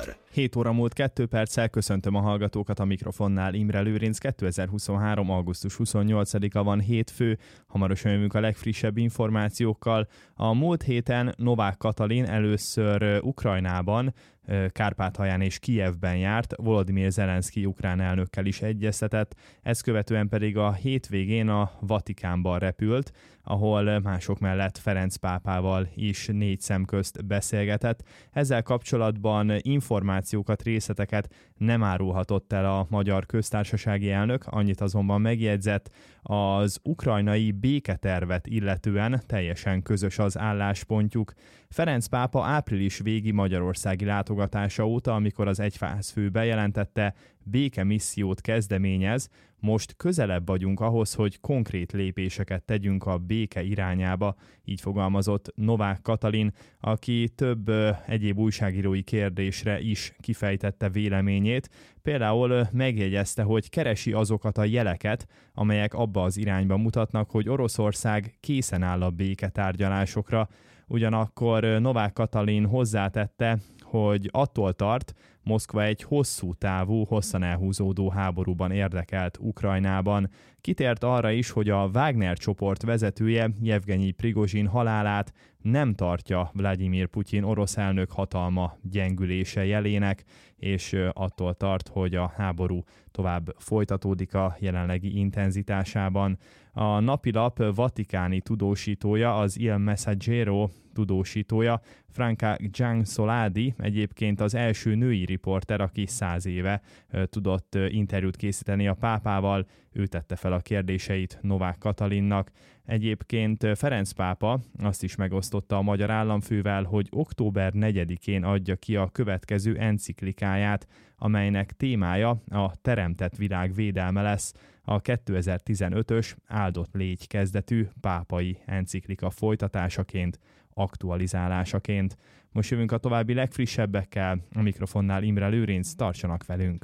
műsor. 7 óra múlt 2 perccel, köszöntöm a hallgatókat, a mikrofonnál Imre Lőrinc. 2023. augusztus 28-a van, hétfő, hamarosan jövünk a legfrissebb információkkal. A múlt héten Novák Katalin először Ukrajnában, Kárpátalján és Kijevben járt, Volodymyr Zelenszky ukrán elnökkel is egyeztetett, ezt követően pedig a hétvégén a Vatikánban repült, ahol mások mellett Ferenc pápával is 4 szem közt beszélgetett. Ezzel kapcsolatban információkat, részleteket nem árulhatott el a magyar köztársasági elnök, annyit azonban megjegyzett, az ukrajnai béketervet illetően teljesen közös az álláspontjuk. Ferenc pápa április végi magyarországi látogatása óta, amikor az egyházfő bejelentette, békemissziót kezdeményez, most közelebb vagyunk ahhoz, hogy konkrét lépéseket tegyünk a béke irányába, így fogalmazott Novák Katalin, aki több egyéb újságírói kérdésre is kifejtette véleményét. Például megjegyezte, hogy keresi azokat a jeleket, amelyek abba az irányba mutatnak, hogy Oroszország készen áll a béketárgyalásokra. Ugyanakkor Novák Katalin hozzátette, hogy attól tart, Moszkva egy hosszú távú, hosszan elhúzódó háborúban érdekelt Ukrajnában. Kitért arra is, hogy a Wagner csoport vezetője, Jevgenyi Prigozsin halálát nem tartja Vladimir Putyin orosz elnök hatalma gyengülése jelének, és attól tart, hogy a háború tovább folytatódik a jelenlegi intenzitásában. A napilap vatikáni tudósítója, az Il Messaggero tudósítója, Franca Giansoladi, egyébként az első női riporter, aki 100 éve tudott interjút készíteni a pápával, ő tette fel a kérdéseit Novák Katalinnak. Egyébként Ferenc pápa azt is megosztotta a magyar államfővel, hogy október 4-én adja ki a következő enciklikáját, amelynek témája a teremtett világ védelme lesz, a 2015-ös áldott légy kezdetű pápai enciklika folytatásaként, aktualizálásaként. Most jövünk a további legfrissebbekkel, a mikrofonnál Imre Lőrinc, tartsanak velünk!